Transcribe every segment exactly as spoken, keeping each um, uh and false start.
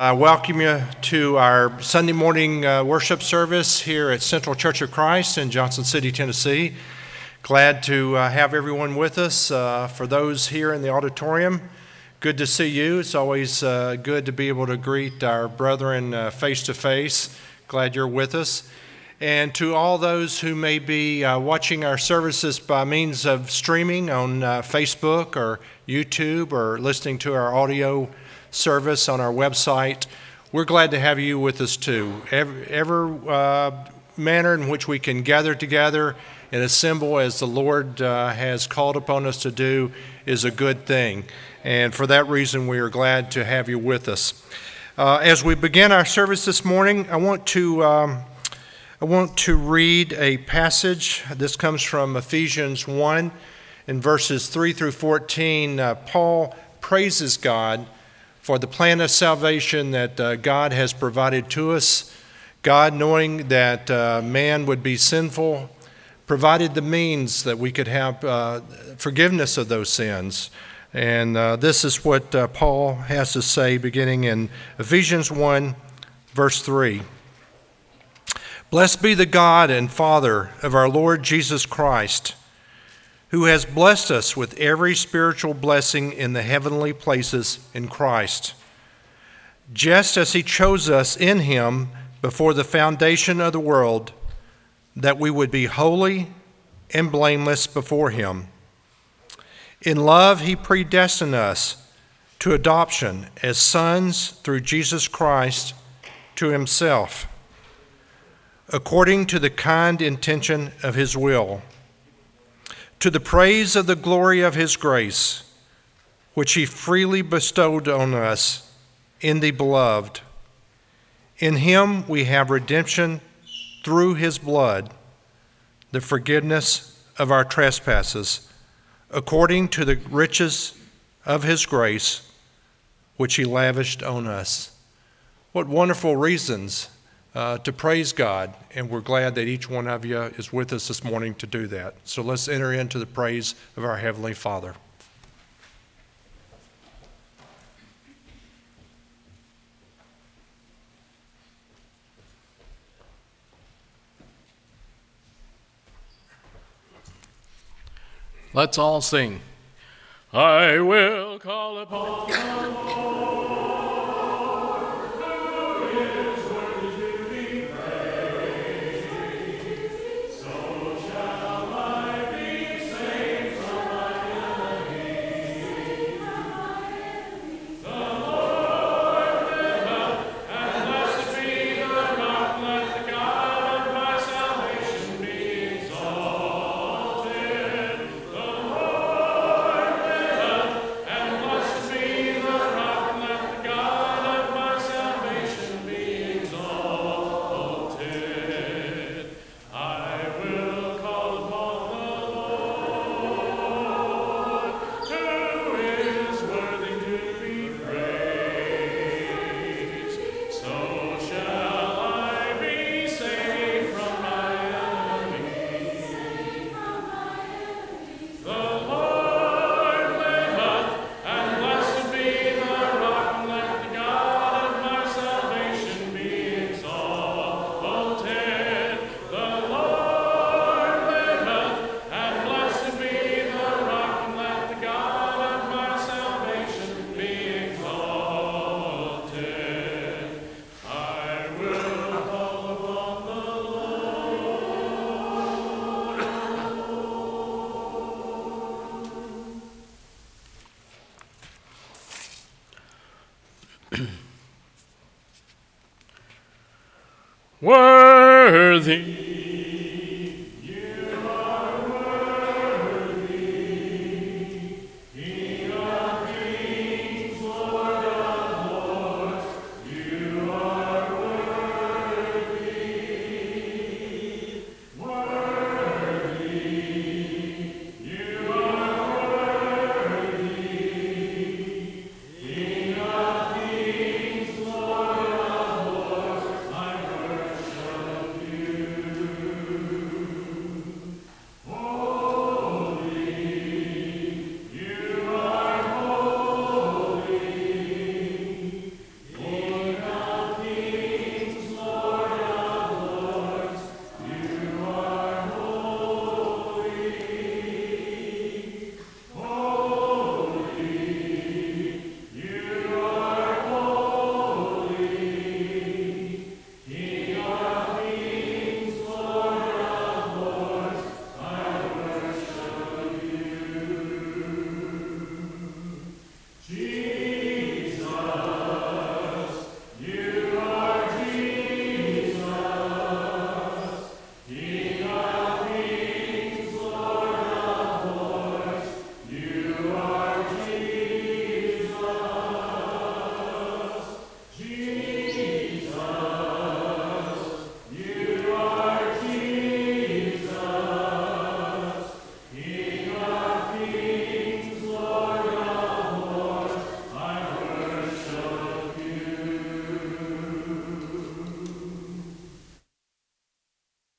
I welcome you to our Sunday morning uh, worship service here at Central Church of Christ in Johnson City, Tennessee. Glad to uh, have everyone with us. Uh, for those here in the auditorium, good to see you. It's always uh, good to be able to greet our brethren uh, face to face. Glad you're with us. And to all those who may be uh, watching our services by means of streaming on uh, Facebook or YouTube or listening to our audio service on our website, we're glad to have you with us too. Every, every uh, manner in which we can gather together and assemble as the Lord uh, has called upon us to do is a good thing. And for that reason, we are glad to have you with us. Uh, as we begin our service this morning, I want to um, I want to read a passage. This comes from Ephesians one in verses three through fourteen. Uh, Paul praises God for the plan of salvation that uh, God has provided to us. God, knowing that uh, man would be sinful, provided the means that we could have uh, forgiveness of those sins. And uh, this is what uh, Paul has to say beginning in Ephesians one, verse three. Blessed be the God and Father of our Lord Jesus Christ, who has blessed us with every spiritual blessing in the heavenly places in Christ, just as he chose us in him before the foundation of the world, that we would be holy and blameless before him. In love, he predestined us to adoption as sons through Jesus Christ to himself, according to the kind intention of his will, to the praise of the glory of his grace, which he freely bestowed on us in the Beloved. In him we have redemption through his blood, the forgiveness of our trespasses, according to the riches of his grace, which he lavished on us. What wonderful reasons Uh, to praise God, and we're glad that each one of you is with us this morning to do that. So let's enter into the praise of our Heavenly Father. Let's all sing. I will call upon the Lord. Worthy.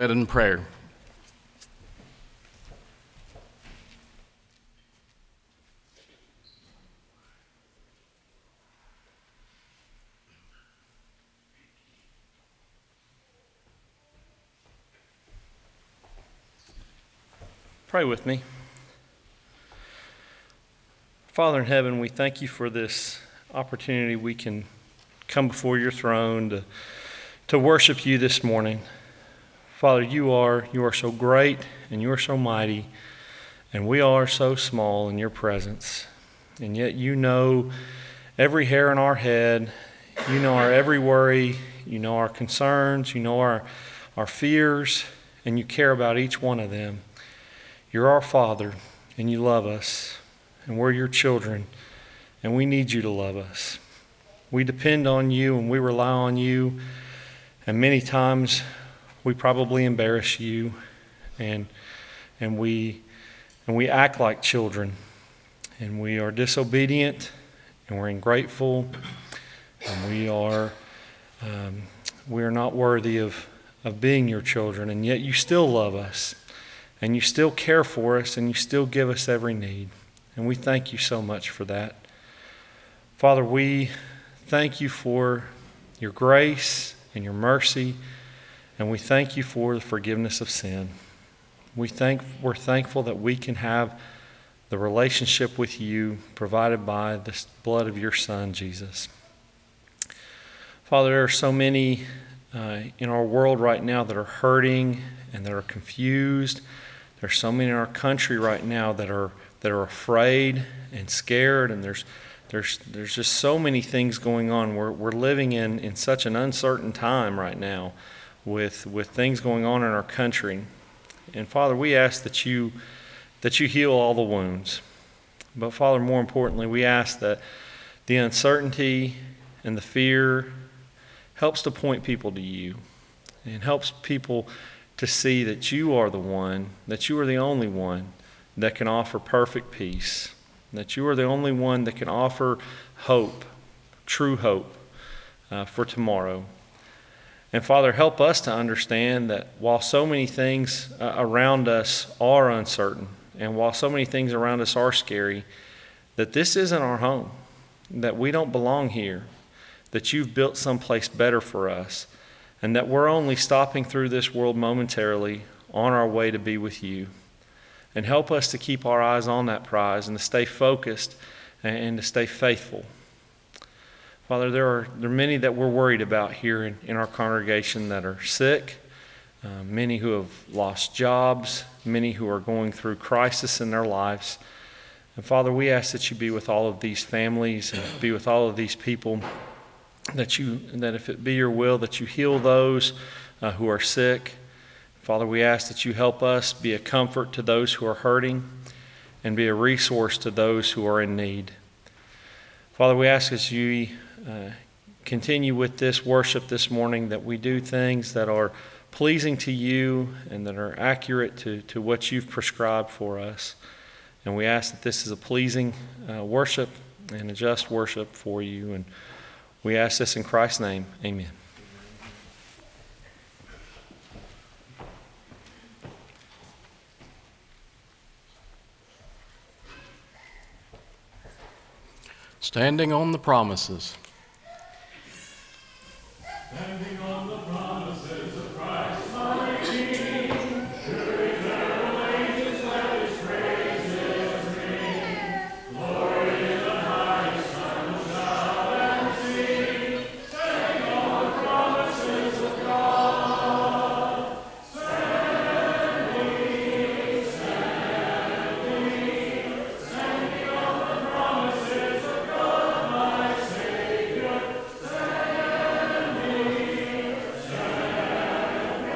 In prayer. Pray with me. Father in heaven, we thank you for this opportunity we can come before your throne to, to worship you this morning. Father, you are, you are so great and you are so mighty, and we are so small in your presence. And yet you know every hair on our head, you know our every worry, you know our concerns, you know our, our fears, and you care about each one of them. You're our Father, and you love us, and we're your children, and we need you to love us. We depend on you, and we rely on you, and many times we probably embarrass you, and and we and we act like children, and we are disobedient, and we're ungrateful, and we are um, we are not worthy of of being your children, and yet you still love us. And you still care for us, and you still give us every need. And we thank you so much for that. Father, we thank you for your grace and your mercy, and we thank you for the forgiveness of sin. We thank, we're thankful that we can have the relationship with you provided by the blood of your Son, Jesus. Father, there are so many uh, in our world right now that are hurting and that are confused. There's so many in our country right now that are that are afraid and scared, and there's there's there's just so many things going on. We're we're living in, in such an uncertain time right now, with with things going on in our country. And Father, we ask that you that you heal all the wounds. But Father, more importantly, we ask that the uncertainty and the fear helps to point people to you, and helps people to see that you are the one, that you are the only one that can offer perfect peace, that you are the only one that can offer hope, true hope uh, for tomorrow. And Father, help us to understand that while so many things uh, around us are uncertain, and while so many things around us are scary, that this isn't our home, that we don't belong here, that you've built someplace better for us, and that we're only stopping through this world momentarily on our way to be with you. And help us to keep our eyes on that prize and to stay focused and to stay faithful. Father, there are, there are many that we're worried about here in, in our congregation that are sick, uh, many who have lost jobs, many who are going through crisis in their lives. And Father, we ask that you be with all of these families and be with all of these people, that you that if it be your will that you heal those uh, who are sick. Father, we ask that you help us be a comfort to those who are hurting and be a resource to those who are in need. Father, we ask as you uh, continue with this worship this morning that we do things that are pleasing to you and that are accurate to, to what you've prescribed for us. And we ask that this is a pleasing uh, worship and a just worship for you. And we ask this in Christ's name. Amen. Standing on the promises. Standing on the promises of Christ, my King, sure eternal ages let his praises ring. Glory in the highest, I will shout and sing. Standing on the promises of God. Standing, standing, standing on the promises of God, my Savior. Standing, standing.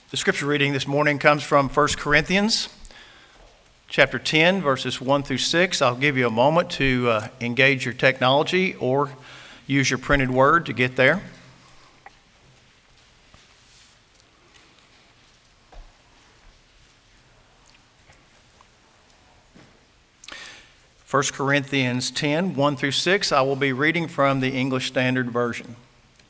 The scripture reading this morning comes from First Corinthians chapter ten, verses one through six. I'll give you a moment to uh, engage your technology or use your printed word to get there. First Corinthians ten, one through six. I will be reading from the English Standard Version.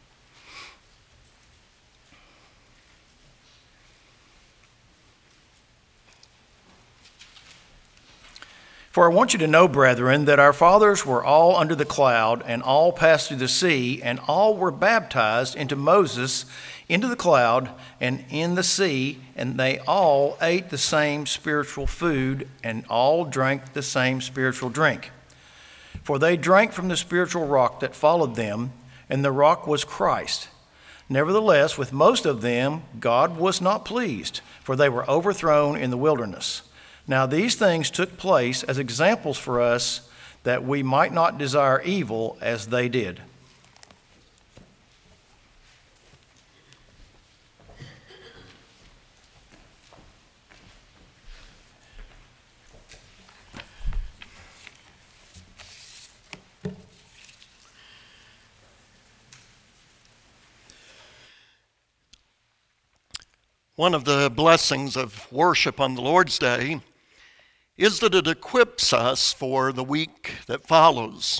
For I want you to know, brethren, that our fathers were all under the cloud, and all passed through the sea, and all were baptized into Moses into the cloud and in the sea, and they all ate the same spiritual food, and all drank the same spiritual drink. For they drank from the spiritual rock that followed them, and the rock was Christ. Nevertheless, with most of them God was not pleased, for they were overthrown in the wilderness. Now these things took place as examples for us, that we might not desire evil as they did. One of the blessings of worship on the Lord's Day is that it equips us for the week that follows.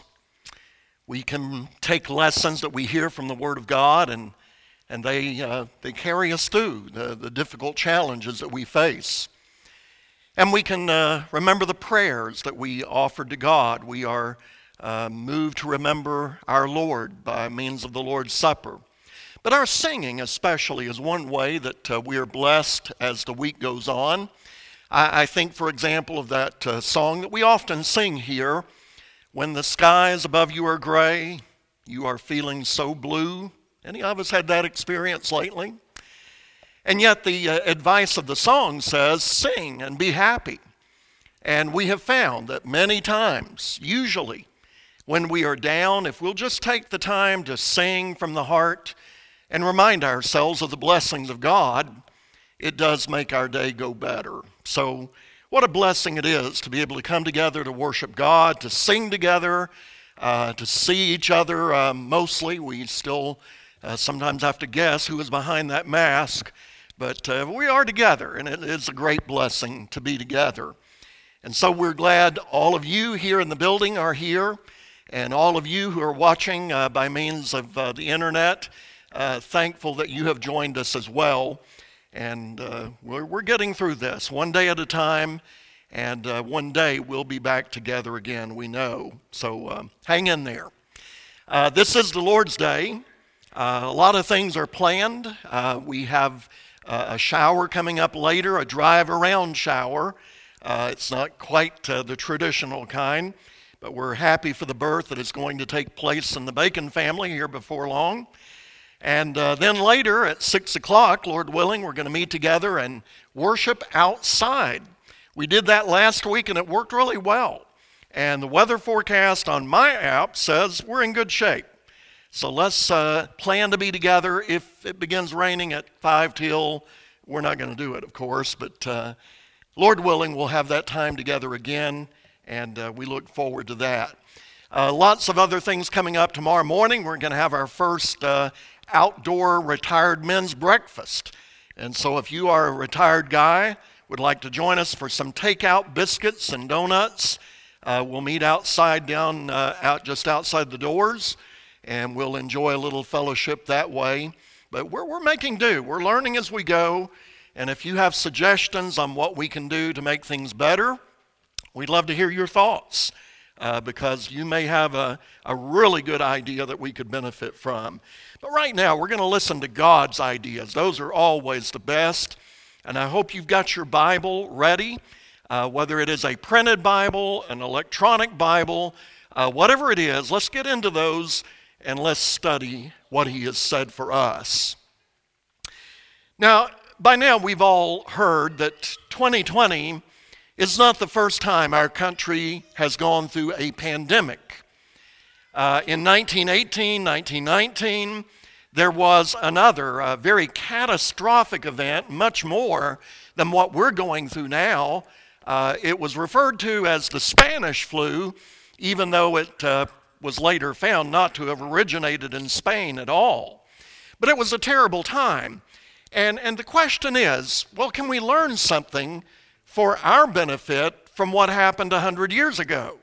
We can take lessons that we hear from the Word of God, and and they uh, they carry us through the, the difficult challenges that we face. And we can uh, remember the prayers that we offered to God. We are uh, moved to remember our Lord by means of the Lord's Supper. But our singing especially is one way that uh, we are blessed as the week goes on. I, I think, for example, of that uh, song that we often sing here, when the skies above you are gray, you are feeling so blue. Any of us had that experience lately? And yet the uh, advice of the song says, sing and be happy. And we have found that many times, usually, when we are down, if we'll just take the time to sing from the heart and remind ourselves of the blessings of God, it does make our day go better. So what a blessing it is to be able to come together to worship God, to sing together, uh, to see each other. Uh, mostly, we still uh, sometimes have to guess who is behind that mask, but uh, we are together, and it is a great blessing to be together. And so we're glad all of you here in the building are here, and all of you who are watching uh, by means of uh, the internet. Uh, thankful that you have joined us as well, and uh, we're, we're getting through this one day at a time, and uh, one day we'll be back together again, we know. So uh, hang in there. Uh, this is the Lord's Day. Uh, a lot of things are planned. Uh, we have uh, a shower coming up later, a drive-around shower. Uh, it's not quite uh, the traditional kind, but we're happy for the birth that is going to take place in the Bacon family here before long. And uh, then later at six o'clock, Lord willing, we're going to meet together and worship outside. We did that last week, and it worked really well. And the weather forecast on my app says we're in good shape. So let's uh, plan to be together. If it begins raining at five till, we're not going to do it, of course. But uh, Lord willing, we'll have that time together again, and uh, we look forward to that. Uh, lots of other things coming up tomorrow morning. We're going to have our first uh, outdoor retired men's breakfast. And so if you are a retired guy, would like to join us for some takeout biscuits and donuts, uh, we'll meet outside down, uh, out just outside the doors, and we'll enjoy a little fellowship that way. But we're, we're making do. We're learning as we go. And if you have suggestions on what we can do to make things better, we'd love to hear your thoughts. Uh, because you may have a, a really good idea that we could benefit from. But right now, we're going to listen to God's ideas. Those are always the best. And I hope you've got your Bible ready, uh, whether it is a printed Bible, an electronic Bible, uh, whatever it is. Let's get into those and let's study what He has said for us. Now, by now, we've all heard that twenty twenty is not the first time our country has gone through a pandemic. Uh, in nineteen eighteen, nineteen nineteen, there was another, a very catastrophic event, much more than what we're going through now. Uh, it was referred to as the Spanish flu, even though it uh, was later found not to have originated in Spain at all. But it was a terrible time. And, and the question is, well, can we learn something for our benefit from what happened one hundred years ago?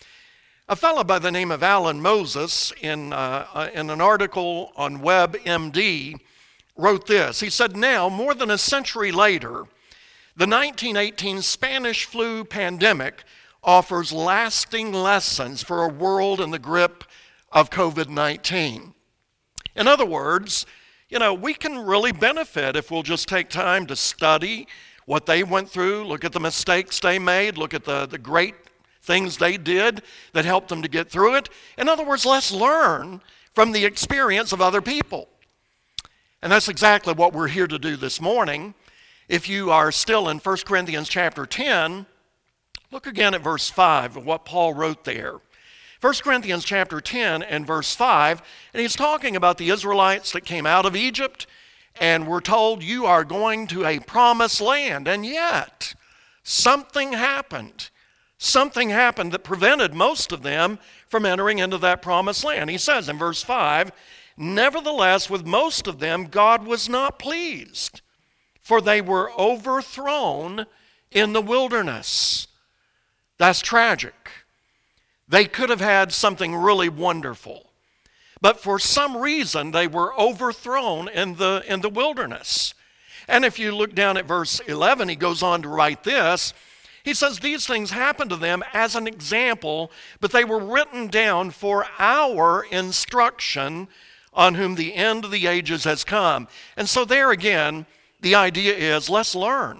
A fellow by the name of Alan Moses, in, uh, uh, in an article on WebMD, wrote this. He said, now, more than a century later, the nineteen eighteen Spanish flu pandemic offers lasting lessons for a world in the grip of covid nineteen. In other words, you know, we can really benefit if we'll just take time to study what they went through, look at the mistakes they made, look at the, the great things they did that helped them to get through it. In other words, let's learn from the experience of other people. And that's exactly what we're here to do this morning. If you are still in First Corinthians chapter ten, look again at verse five of what Paul wrote there. First Corinthians chapter ten and verse five, and he's talking about the Israelites that came out of Egypt, and we're told you are going to a promised land. And yet, something happened. Something happened that prevented most of them from entering into that promised land. He says in verse five, nevertheless, with most of them, God was not pleased, for they were overthrown in the wilderness. That's tragic. They could have had something really wonderful, but for some reason they were overthrown in the, in the wilderness. And if you look down at verse eleven, he goes on to write this. He says, these things happened to them as an example, but they were written down for our instruction, on whom the end of the ages has come. And so there again, the idea is, let's learn.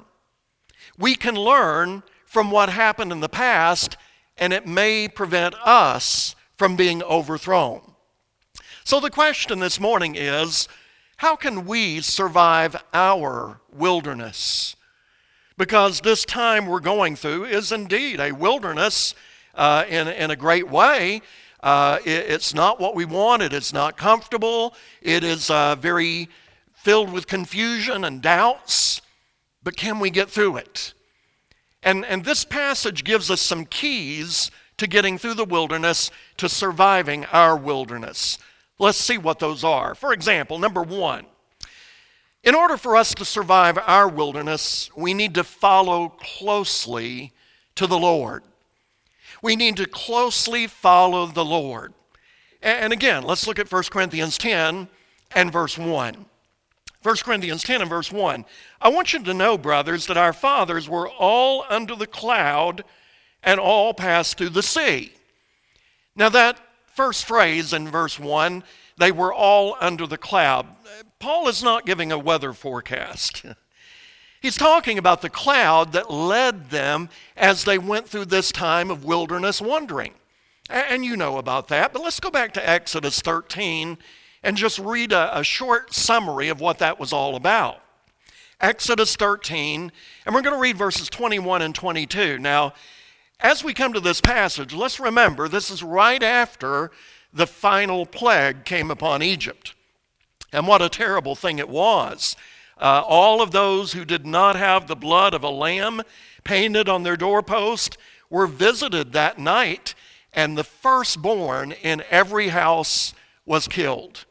We can learn from what happened in the past, and it may prevent us from being overthrown. So the question this morning is, how can we survive our wilderness? Because this time we're going through is indeed a wilderness uh, in, in a great way. Uh, it, it's not what we wanted. It's not comfortable. It is uh, very filled with confusion and doubts. But can we get through it? And, and this passage gives us some keys to getting through the wilderness, to surviving our wilderness. Let's see what those are. For example, number one, in order for us to survive our wilderness, we need to follow closely to the Lord. We need to closely follow the Lord. And again, let's look at First Corinthians ten and verse one. First Corinthians ten and verse one. I want you to know, brothers, that our fathers were all under the cloud and all passed through the sea. Now that first phrase in verse one, they were all under the cloud. Paul is not giving a weather forecast. He's talking about the cloud that led them as they went through this time of wilderness wandering. And you know about that, but let's go back to Exodus thirteen and just read a, a short summary of what that was all about. Exodus thirteen, and we're going to read verses twenty-one and twenty-two. Now, as we come to this passage, let's remember this is right after the final plague came upon Egypt. And what a terrible thing it was. Uh, all of those who did not have the blood of a lamb painted on their doorpost were visited that night, and the firstborn in every house was killed.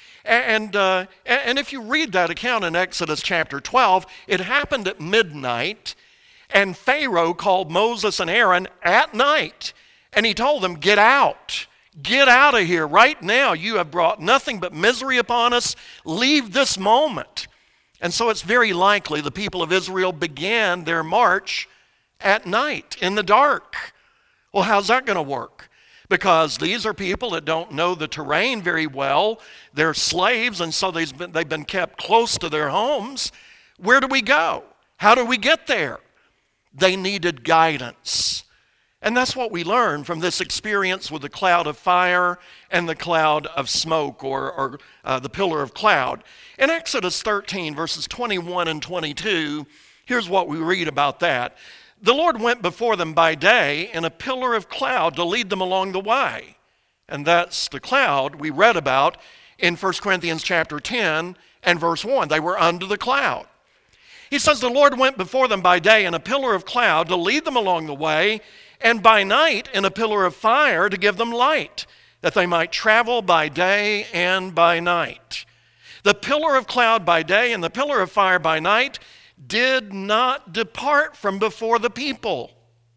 And, uh, and if you read that account in Exodus chapter twelve, it happened at midnight, and Pharaoh called Moses and Aaron at night, and he told them, get out. Get out of here right now. You have brought nothing but misery upon us. Leave this moment. And so it's very likely the people of Israel began their march at night in the dark. Well, how's that going to work? Because these are people that don't know the terrain very well. They're slaves, and so they've been, they've been kept close to their homes. Where do we go? How do we get there? They needed guidance. And that's what we learn from this experience with the cloud of fire and the cloud of smoke, or, or uh, the pillar of cloud. In Exodus thirteen, verses twenty-one and twenty-two, here's what we read about that. The Lord went before them by day in a pillar of cloud to lead them along the way. And that's the cloud we read about in First Corinthians chapter ten and verse one. They were under the cloud. He says, the Lord went before them by day in a pillar of cloud to lead them along the way, and by night in a pillar of fire to give them light, that they might travel by day and by night. The pillar of cloud by day and the pillar of fire by night did not depart from before the people.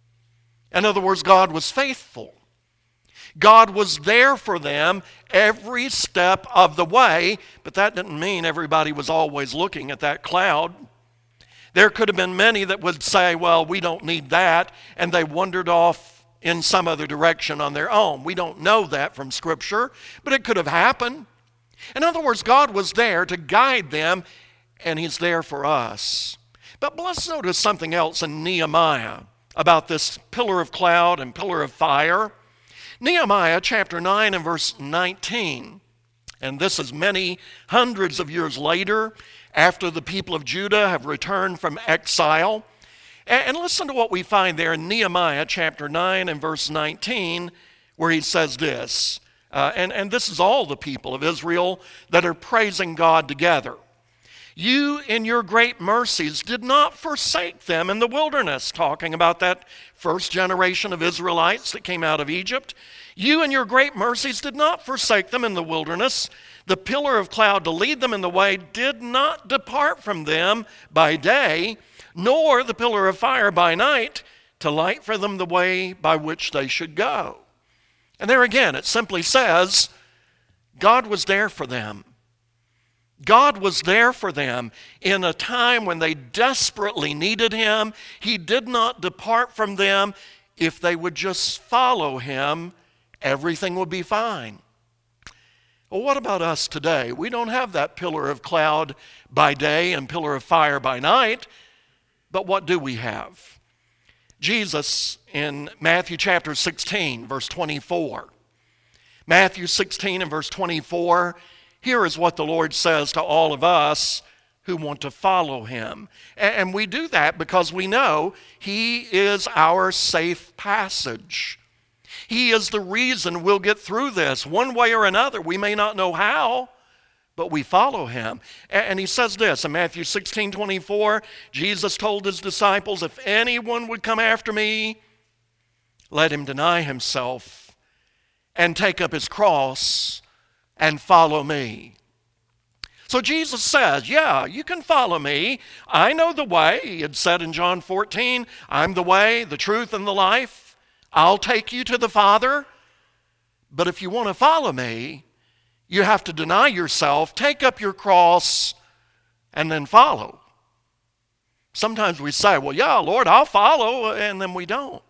In other words, God was faithful. God was there for them every step of the way, but that didn't mean everybody was always looking at that cloud. There could have been many that would say, well, we don't need that, and they wandered off in some other direction on their own. We don't know that from Scripture, but it could have happened. In other words, God was there to guide them, and He's there for us. But let's notice something else in Nehemiah about this pillar of cloud and pillar of fire. Nehemiah chapter nine and verse nineteen, and this is many hundreds of years later, after the people of Judah have returned from exile. And listen to what we find there in Nehemiah chapter nine and verse nineteen, where he says this, uh, and, and this is all the people of Israel that are praising God together. You in your great mercies did not forsake them in the wilderness, talking about that first generation of Israelites that came out of Egypt. You in your great mercies did not forsake them in the wilderness. The pillar of cloud to lead them in the way did not depart from them by day, nor the pillar of fire by night to light for them the way by which they should go. And there again, it simply says, God was there for them. God was there for them in a time when they desperately needed Him. He did not depart from them. If they would just follow Him, everything would be fine. Well, what about us today? We don't have that pillar of cloud by day and pillar of fire by night, but what do we have? Jesus in Matthew chapter sixteen, verse twenty-four. Matthew sixteen and verse twenty-four, here is what the Lord says to all of us who want to follow Him. And we do that because we know He is our safe passage. He is the reason we'll get through this one way or another. We may not know how, but we follow Him. And He says this in Matthew sixteen twenty-four, Jesus told His disciples, if anyone would come after me, let him deny himself and take up his cross and follow me. So Jesus says, yeah, you can follow me. I know the way. He had said in John fourteen, I'm the way, the truth, and the life. I'll take you to the Father. But if you want to follow me, you have to deny yourself, take up your cross, and then follow. Sometimes we say, well, yeah, Lord, I'll follow, and then we don't.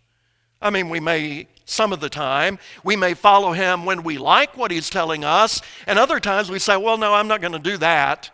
I mean, we may, some of the time, we may follow Him when we like what He's telling us, and other times we say, well, no, I'm not going to do that.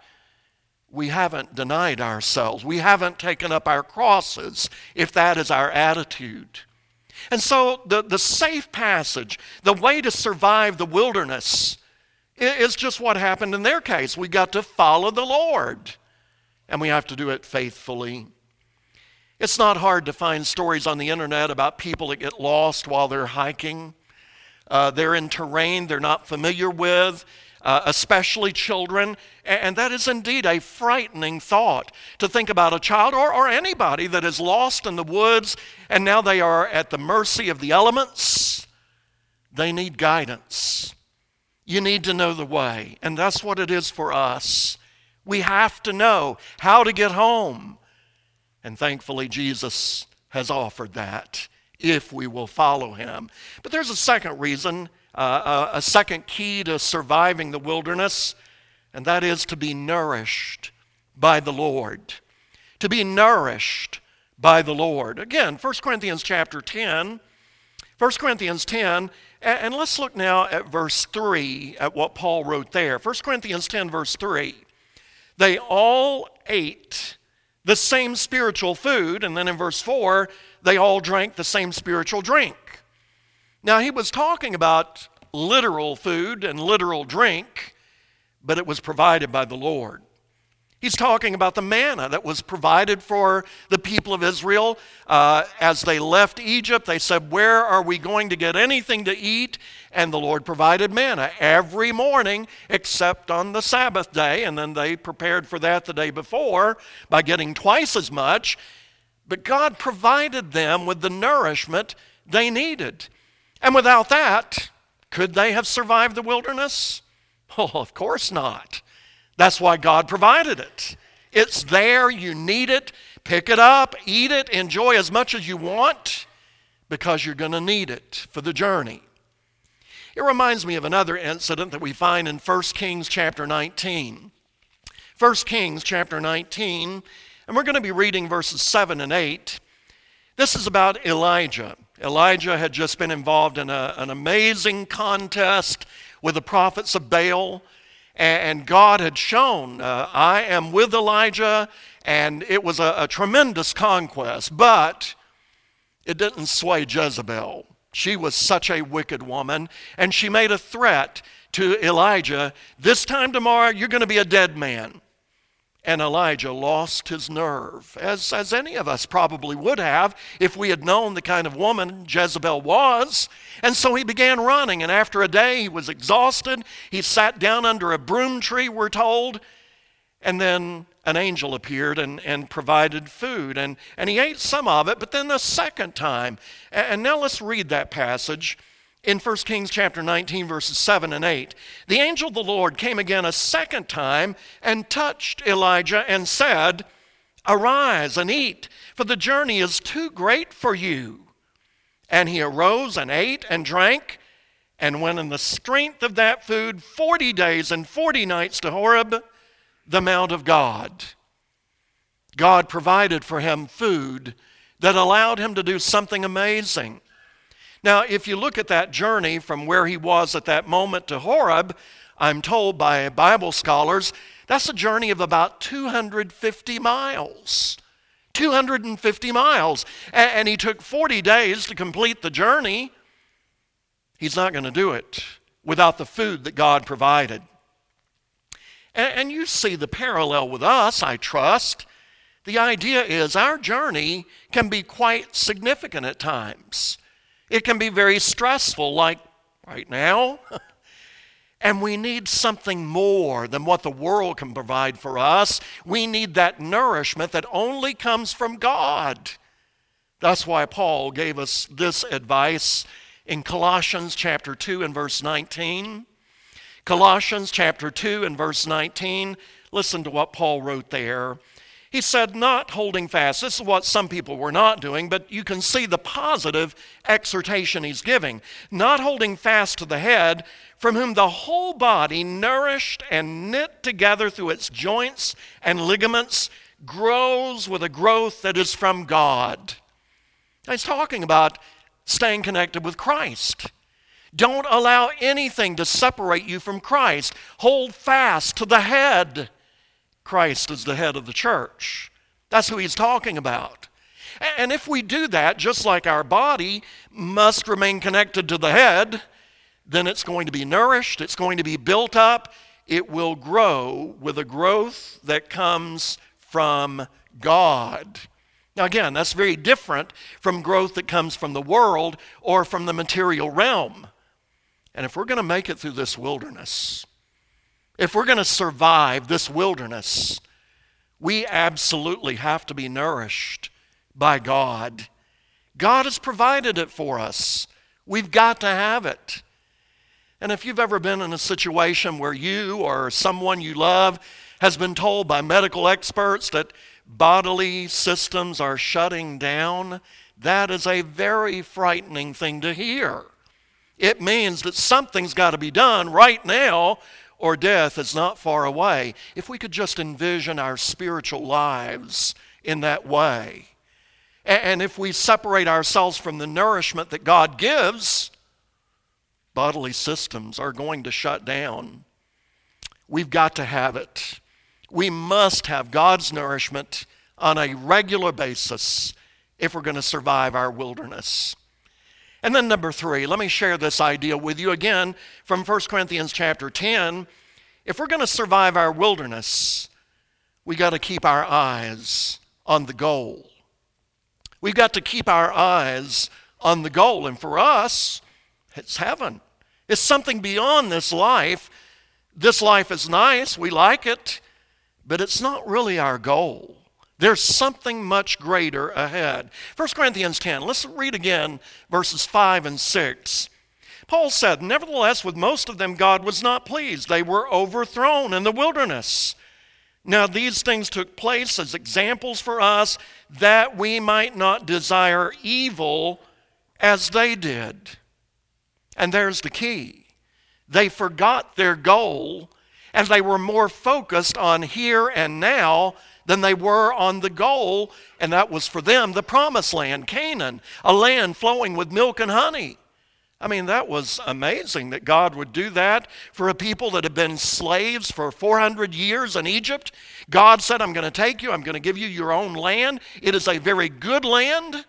We haven't denied ourselves. We haven't taken up our crosses, if that is our attitude. And so the, the safe passage, the way to survive the wilderness, is just what happened in their case. We got to follow the Lord, and we have to do it faithfully. It's not hard to find stories on the internet about people that get lost while they're hiking. Uh, they're in terrain they're not familiar with, uh, especially children. And that is indeed a frightening thought, to think about a child or, or anybody that is lost in the woods and now they are at the mercy of the elements. They need guidance. You need to know the way, and that's what it is for us. We have to know how to get home. And thankfully, Jesus has offered that if we will follow Him. But there's a second reason, uh, a second key to surviving the wilderness, and that is to be nourished by the Lord. To be nourished by the Lord. Again, First Corinthians chapter ten. First Corinthians ten, and let's look now at verse three, at what Paul wrote there. First Corinthians ten, verse three. They all ate the same spiritual food, and then in verse four, they all drank the same spiritual drink. Now, he was talking about literal food and literal drink, but it was provided by the Lord. He's talking about the manna that was provided for the people of Israel. Uh, as they left Egypt, they said, where are we going to get anything to eat? And the Lord provided manna every morning except on the Sabbath day. And then they prepared for that the day before by getting twice as much. But God provided them with the nourishment they needed. And without that, could they have survived the wilderness? Oh, of course not. That's why God provided it. It's there, you need it, pick it up, eat it, enjoy as much as you want, because you're going to need it for the journey. It reminds me of another incident that we find in First Kings chapter nineteen. First Kings chapter nineteen, and we're going to be reading verses seven and eight. This is about Elijah. Elijah had just been involved in a, an amazing contest with the prophets of Baal. And God had shown, uh, I am with Elijah, and it was a, a tremendous conquest. But it didn't sway Jezebel. She was such a wicked woman, and she made a threat to Elijah, this time tomorrow you're going to be a dead man. And Elijah lost his nerve, as, as any of us probably would have if we had known the kind of woman Jezebel was. And so he began running, and after a day he was exhausted. He sat down under a broom tree, we're told, and then an angel appeared and, and provided food. And, and he ate some of it, but then the second time. And now let's read that passage in First Kings chapter nineteen, verses seven and eight. The angel of the Lord came again a second time and touched Elijah and said, arise and eat, for the journey is too great for you. And he arose and ate and drank, and went in the strength of that food forty days and forty nights to Horeb, the mount of God. God provided for him food that allowed him to do something amazing. Now, if you look at that journey from where he was at that moment to Horeb, I'm told by Bible scholars, that's a journey of about two hundred fifty miles. two hundred fifty miles. And he took forty days to complete the journey. He's not going to do it without the food that God provided. And you see the parallel with us, I trust. The idea is our journey can be quite significant at times. It can be very stressful, like right now. And we need something more than what the world can provide for us. We need that nourishment that only comes from God. That's why Paul gave us this advice in Colossians chapter two and verse nineteen. Colossians chapter two and verse nineteen, listen to what Paul wrote there. He said, not holding fast. This is what some people were not doing, but you can see the positive exhortation he's giving. Not holding fast to the head, from whom the whole body, nourished and knit together through its joints and ligaments, grows with a growth that is from God. Now, he's talking about staying connected with Christ. Don't allow anything to separate you from Christ. Hold fast to the head. Christ is the head of the church. That's who he's talking about. And if we do that, just like our body must remain connected to the head, then it's going to be nourished, it's going to be built up, it will grow with a growth that comes from God. Now again, that's very different from growth that comes from the world or from the material realm. And if we're going to make it through this wilderness, if we're going to survive this wilderness, we absolutely have to be nourished by God. God has provided it for us. We've got to have it. And if you've ever been in a situation where you or someone you love has been told by medical experts that bodily systems are shutting down, that is a very frightening thing to hear. It means that something's got to be done right now, or death is not far away. If we could just envision our spiritual lives in that way, and if we separate ourselves from the nourishment that God gives, bodily systems are going to shut down. We've got to have it. We must have God's nourishment on a regular basis if we're going to survive our wilderness. And then number three, let me share this idea with you again from First Corinthians chapter ten. If we're going to survive our wilderness, we got to keep our eyes on the goal. We've got to keep our eyes on the goal. And for us, it's heaven. It's something beyond this life. This life is nice. We like it. But it's not really our goal. There's something much greater ahead. First Corinthians ten, let's read again verses five and six. Paul said, "Nevertheless, with most of them God was not pleased. They were overthrown in the wilderness. Now these things took place as examples for us, that we might not desire evil as they did." And there's the key. They forgot their goal, and they were more focused on here and now than they were on the goal, and that was for them the promised land, Canaan, a land flowing with milk and honey. I mean, that was amazing that God would do that for a people that had been slaves for four hundred years in Egypt. God said, "I'm going to take you, I'm going to give you your own land. It is a very good land."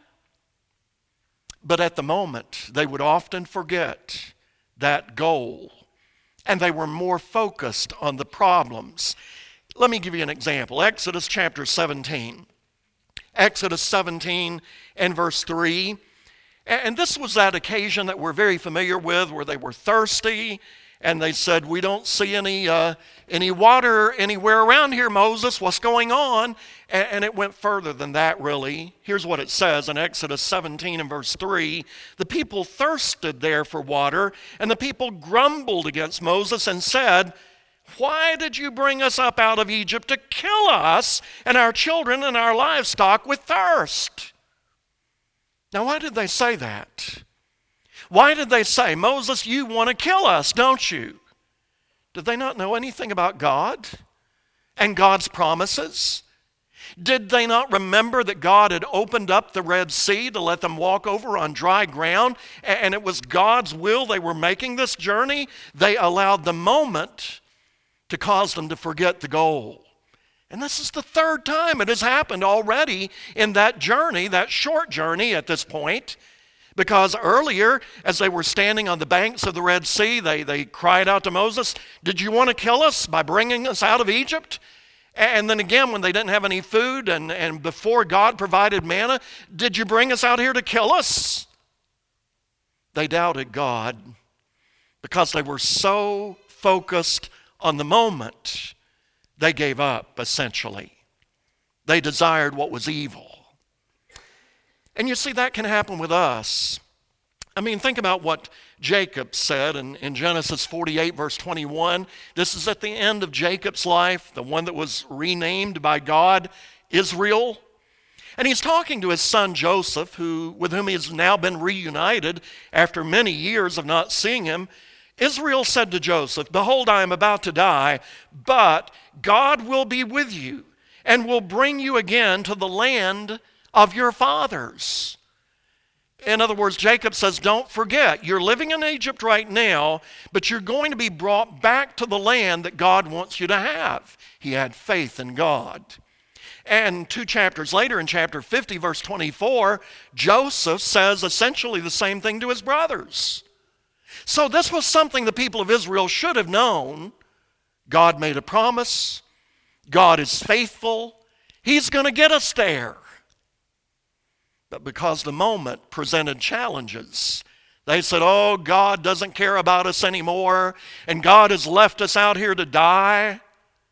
But at the moment, they would often forget that goal, and they were more focused on the problems. Let me give you an example. Exodus chapter seventeen. Exodus seventeen and verse three. And this was that occasion that we're very familiar with, where they were thirsty, and they said, "We don't see any uh, any water anywhere around here, Moses. What's going on?" And, and it went further than that, really. Here's what it says in Exodus seventeen and verse three. "The people thirsted there for water, and the people grumbled against Moses and said, 'Why did you bring us up out of Egypt to kill us and our children and our livestock with thirst?'" Now, why did they say that? Why did they say, "Moses, you want to kill us, don't you?" Did they not know anything about God and God's promises? Did they not remember that God had opened up the Red Sea to let them walk over on dry ground, and it was God's will they were making this journey? They allowed the moment to cause them to forget the goal. And this is the third time it has happened already in that journey, that short journey at this point. Because earlier, as they were standing on the banks of the Red Sea, they, they cried out to Moses, "Did you want to kill us by bringing us out of Egypt?" And then again, when they didn't have any food and, and before God provided manna, "Did you bring us out here to kill us?" They doubted God because they were so focused on the moment. They gave up, essentially. They desired what was evil. And you see, that can happen with us. I mean, think about what Jacob said in, in Genesis forty-eight, verse twenty-one. This is at the end of Jacob's life, the one that was renamed by God, Israel. And he's talking to his son Joseph, who, with whom he has now been reunited after many years of not seeing him. Israel said to Joseph, "Behold, I am about to die, but God will be with you and will bring you again to the land of your fathers." In other words, Jacob says, don't forget, you're living in Egypt right now, but you're going to be brought back to the land that God wants you to have. He had faith in God. And two chapters later, in chapter fifty, verse twenty-four, Joseph says essentially the same thing to his brothers. So this was something the people of Israel should have known. God made a promise. God is faithful. He's going to get us there. But because the moment presented challenges, they said, "Oh, God doesn't care about us anymore, and God has left us out here to die."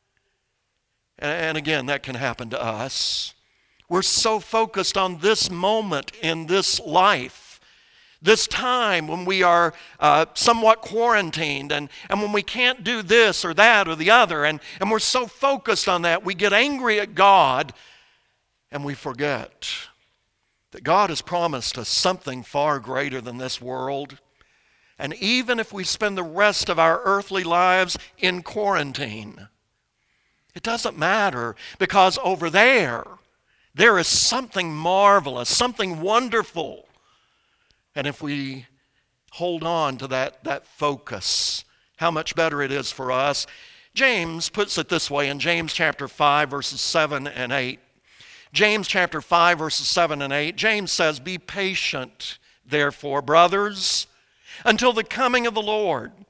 And again, that can happen to us. We're so focused on this moment in this life, this time when we are uh, somewhat quarantined, and, and when we can't do this or that or the other, and, and we're so focused on that, we get angry at God, and we forget that God has promised us something far greater than this world. And even if we spend the rest of our earthly lives in quarantine, it doesn't matter, because over there, there is something marvelous, something wonderful. And if we hold on to that, that focus, how much better it is for us. James puts it this way in James chapter five, verses seven and eight. James chapter five, verses seven and eight. James says, "Be patient, therefore, brothers, until the coming of the Lord.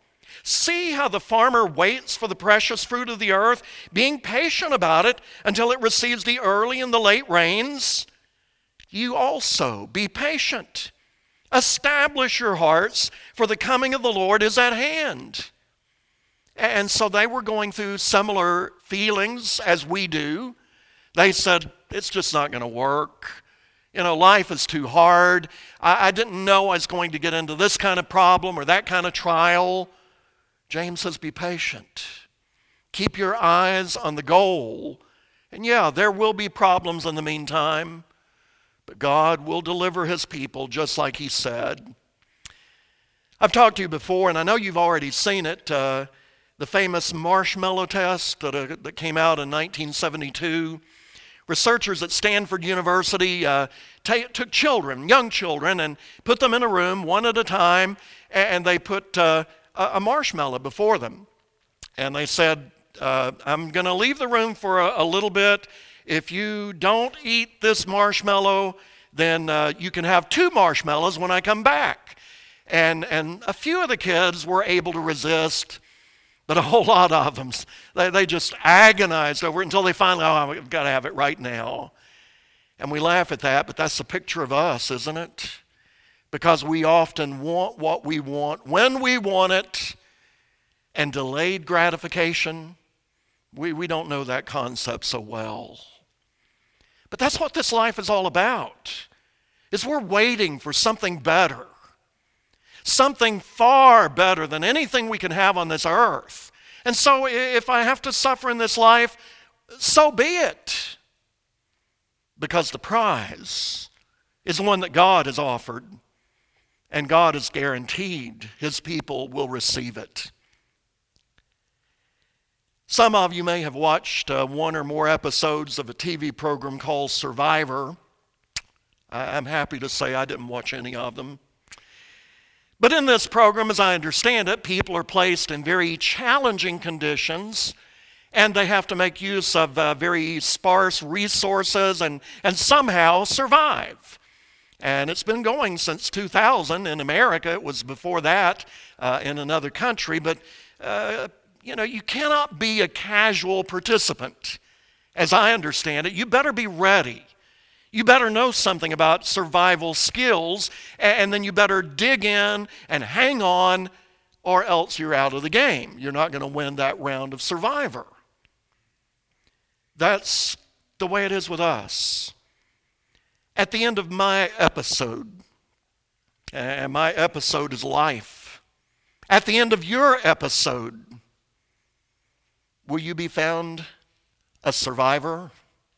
See how the farmer waits for the precious fruit of the earth, being patient about it until it receives the early and the late rains. You also be patient. Establish your hearts, for the coming of the Lord is at hand. And so they were going through similar feelings as we do. They said, it's just not going to work. You know, life is too hard. I, I didn't know I was going to get into this kind of problem or that kind of trial. James says, be patient. Keep your eyes on the goal. And yeah, there will be problems in the meantime, but God will deliver his people just like he said. I've talked to you before, and I know you've already seen it, uh, the famous marshmallow test that, uh, that came out in nineteen seventy-two. Researchers at Stanford University uh, t- took children, young children, and put them in a room one at a time, and they put uh, a marshmallow before them. And they said, uh, I'm going to leave the room for a, a little bit. If you don't eat this marshmallow, then uh, you can have two marshmallows when I come back. And, and a few of the kids were able to resist, but a whole lot of them, they, they just agonized over it until they finally, oh, I've got to have it right now. And we laugh at that, but that's a picture of us, isn't it? Because we often want what we want when we want it, and delayed gratification, we, we don't know that concept so well. But that's what this life is all about, is we're waiting for something better, something far better than anything we can have on this earth. And so if I have to suffer in this life, so be it, because the prize is the one that God has offered. And God has guaranteed his people will receive it. Some of you may have watched uh, one or more episodes of a T V program called Survivor. I- I'm happy to say I didn't watch any of them. But in this program, as I understand it, people are placed in very challenging conditions, and they have to make use of uh, very sparse resources and, and somehow survive. And it's been going since two thousand in America. It was before that uh, in another country. But, uh, you know, you cannot be a casual participant. As I understand it, you better be ready. You better know something about survival skills, and then you better dig in and hang on, or else you're out of the game. You're not going to win that round of Survivor. That's the way it is with us. At the end of my episode, and my episode is life, at the end of your episode, will you be found a survivor?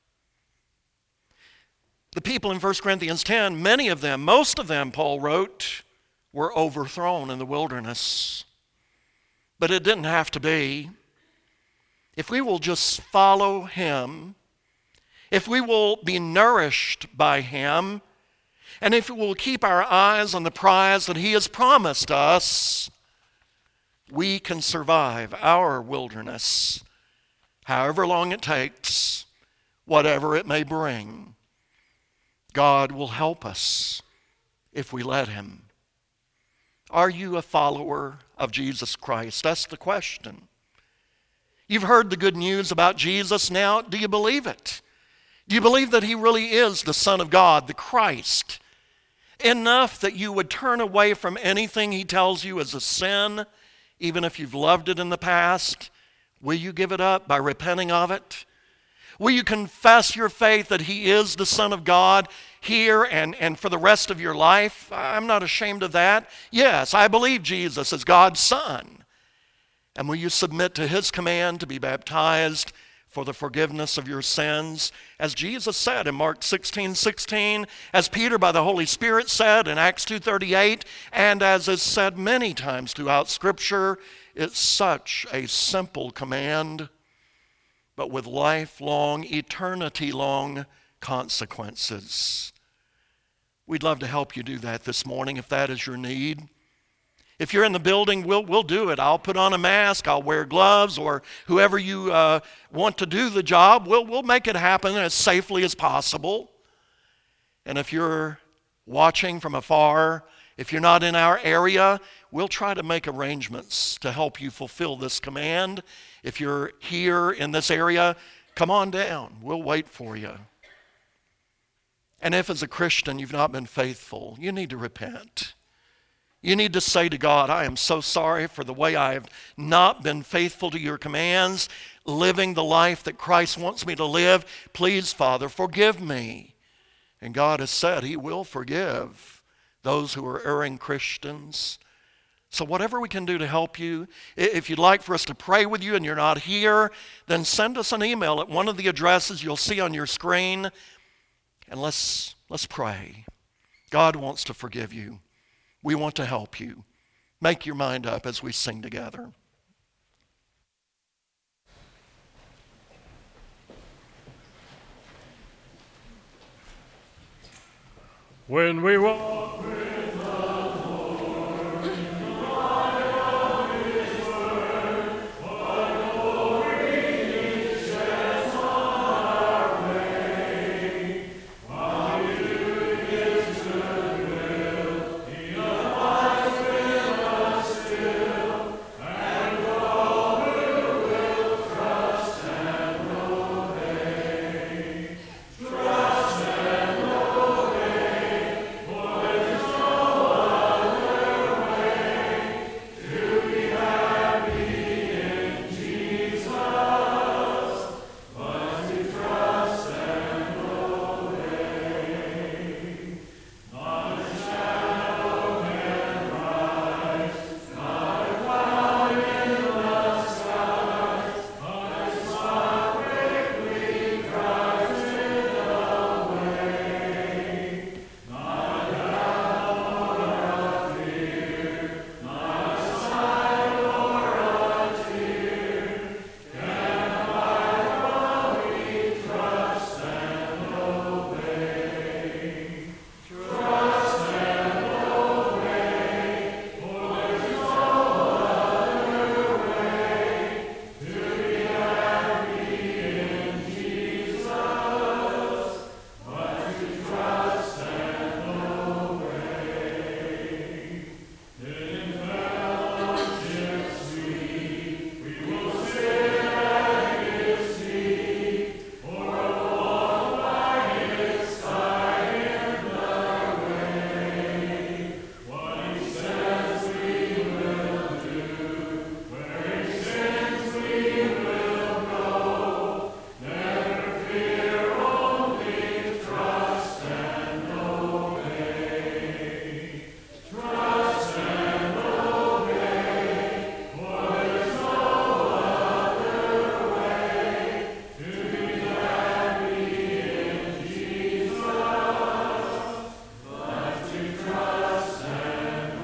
The people in First Corinthians ten, many of them, most of them, Paul wrote, were overthrown in the wilderness. But it didn't have to be. If we will just follow him, if we will be nourished by him, and if we will keep our eyes on the prize that he has promised us, we can survive our wilderness, however long it takes, whatever it may bring. God will help us if we let him. Are you a follower of Jesus Christ? That's the question. You've heard the good news about Jesus. Now, do you believe it? Do you believe that he really is the Son of God, the Christ, enough that you would turn away from anything he tells you is a sin, even if you've loved it in the past? Will you give it up by repenting of it? Will you confess your faith that he is the Son of God here and, and for the rest of your life? I'm not ashamed of that. Yes, I believe Jesus is God's Son. And will you submit to his command to be baptized for the forgiveness of your sins? As Jesus said in Mark sixteen sixteen, as Peter by the Holy Spirit said in Acts two thirty-eight, and as is said many times throughout Scripture, it's such a simple command, but with lifelong, eternity-long consequences. We'd love to help you do that this morning if that is your need. If you're in the building, we'll, we'll do it. I'll put on a mask, I'll wear gloves, or whoever you uh, want to do the job, we'll, we'll make it happen as safely as possible. And if you're watching from afar, If you're not in our area, we'll try to make arrangements to help you fulfill this command. If you're here in this area, come on down. We'll wait for you. And if as a Christian you've not been faithful, you need to repent. You need to say to God, I am so sorry for the way I have not been faithful to your commands, living the life that Christ wants me to live. Please, Father, forgive me. And God has said he will forgive those who are erring Christians. So whatever we can do to help you, if you'd like for us to pray with you and you're not here, then send us an email at one of the addresses you'll see on your screen, and let's, let's pray. God wants to forgive you. We want to help you. Make your mind up as we sing together. When we walk with the Lord in the light of his word, what glory he sheds on our way. While we do his good will, he abides with us still, and all who will trust and obey. Trust and obey, for there's no other way to be happy in Jesus but to trust and obey. Not a shadow can rise, not a cloud in the skies, but a smile quickly drives it away. Not a doubt or a fear, not a sigh or a tear can abide while we trust and obey. Trust and obey, for there's no other way to be happy in Jesus but to trust and obey. In fellowship sweet, we will sit at his feet, or walk by his side in the way. What he says we will do, where he sends we will go. Never fear, only trust and obey. Trust and obey, for there's no other way to be happy in Jesus but to trust and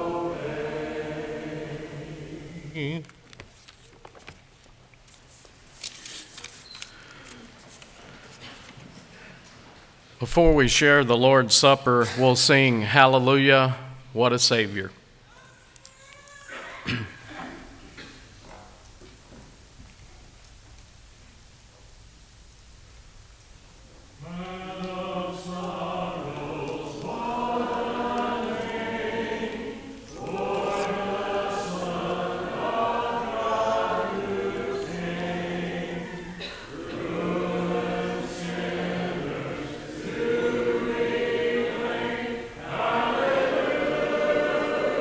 obey. Before we share the Lord's Supper, we'll sing Hallelujah, What a Savior. Man of sorrows, what a name, for the Son of God who came. Ruined sinners to reclaim. Hallelujah.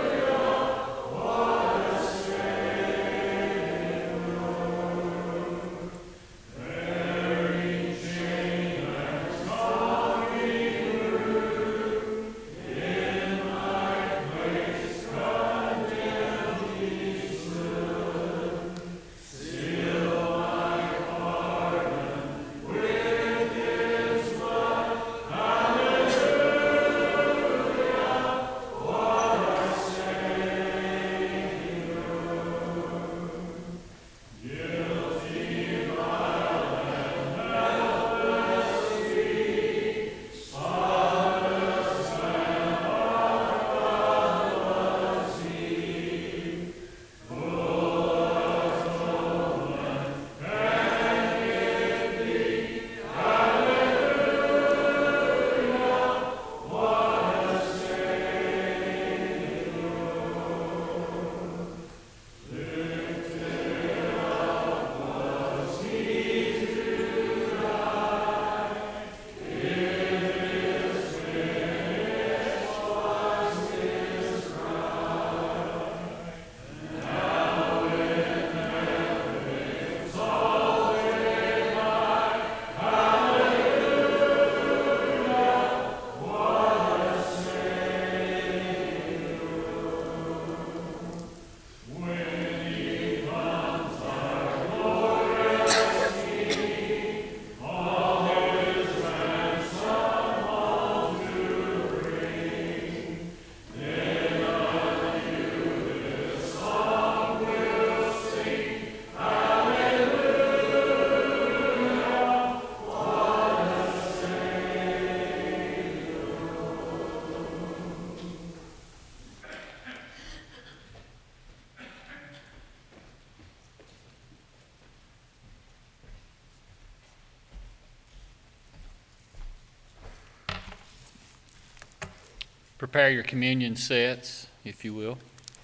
Prepare your communion sets, if you will.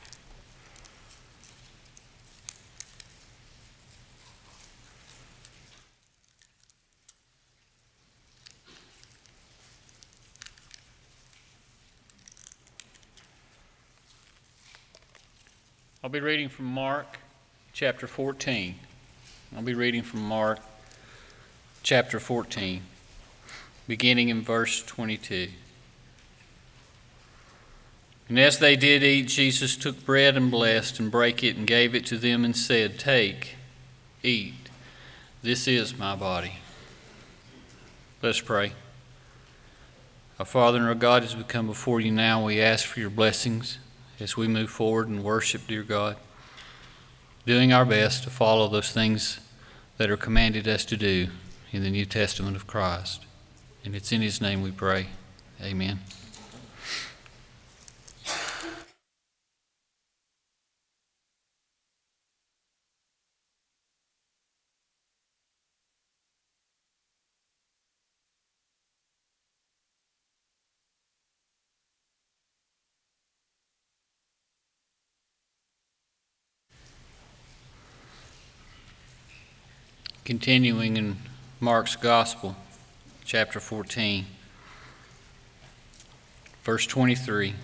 I'll be reading from Mark chapter fourteen. I'll be reading from Mark chapter fourteen, beginning in verse twenty-two. And as they did eat, Jesus took bread and blessed and brake it and gave it to them and said, "Take, eat, this is my body." Let's pray. Our Father and our God, as we come before you now, we ask for your blessings as we move forward and worship, dear God, doing our best to follow those things that are commanded us to do in the New Testament of Christ. And it's in his name we pray. Amen. Continuing in Mark's Gospel, chapter fourteen, verse twenty-three.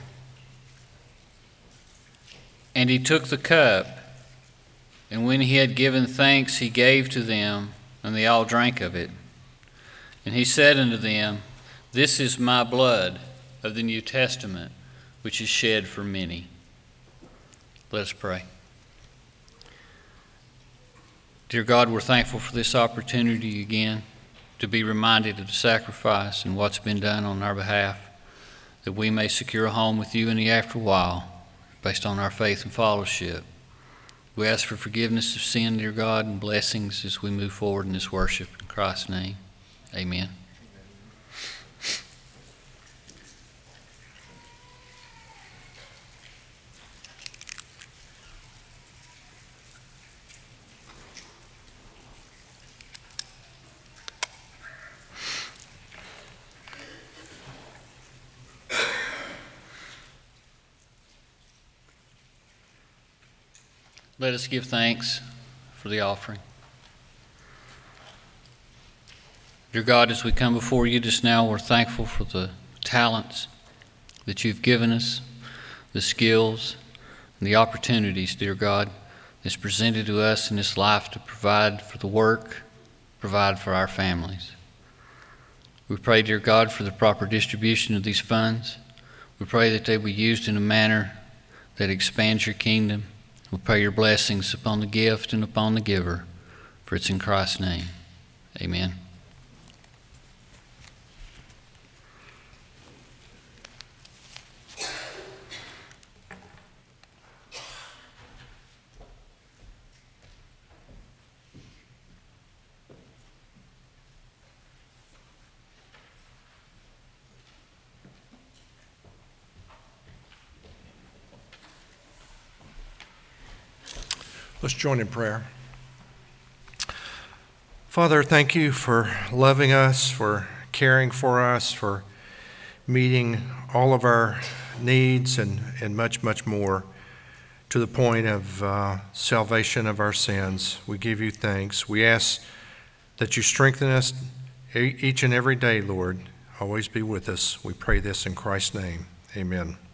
And he took the cup, and when he had given thanks, he gave to them, and they all drank of it. And he said unto them, "This is my blood of the New Testament, which is shed for many." Let us pray. Dear God, we're thankful for this opportunity again to be reminded of the sacrifice and what's been done on our behalf, that we may secure a home with you in the afterwhile based on our faith and fellowship. We ask for forgiveness of sin, dear God, and blessings as we move forward in this worship. In Christ's name, amen. Let us give thanks for the offering. Dear God, as we come before you just now, we're thankful for the talents that you've given us, the skills, and the opportunities, dear God, that's presented to us in this life to provide for the work, provide for our families. We pray, dear God, for the proper distribution of these funds. We pray that they be used in a manner that expands your kingdom. We pray your blessings upon the gift and upon the giver, for it's in Christ's name. Amen. Let's join in prayer. Father, thank you for loving us, for caring for us, for meeting all of our needs and, and much, much more to the point of uh, salvation of our sins. We give you thanks. We ask that you strengthen us each and every day, Lord. Always be with us. We pray this in Christ's name. Amen.